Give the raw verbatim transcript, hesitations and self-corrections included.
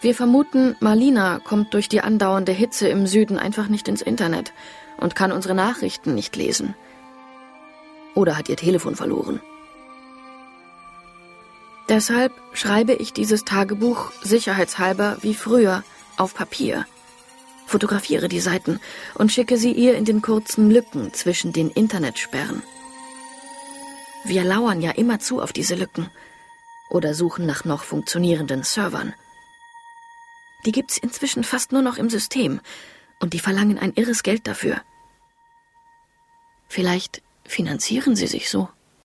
Wir vermuten, Marlina kommt durch die andauernde Hitze im Süden einfach nicht ins Internet und kann unsere Nachrichten nicht lesen. Oder hat ihr Telefon verloren. Deshalb schreibe ich dieses Tagebuch sicherheitshalber wie früher auf Papier, fotografiere die Seiten und schicke sie ihr in den kurzen Lücken zwischen den Internetsperren. Wir lauern ja immerzu auf diese Lücken oder suchen nach noch funktionierenden Servern. Die gibt's inzwischen fast nur noch im System und die verlangen ein irres Geld dafür. Vielleicht finanzieren sie sich so.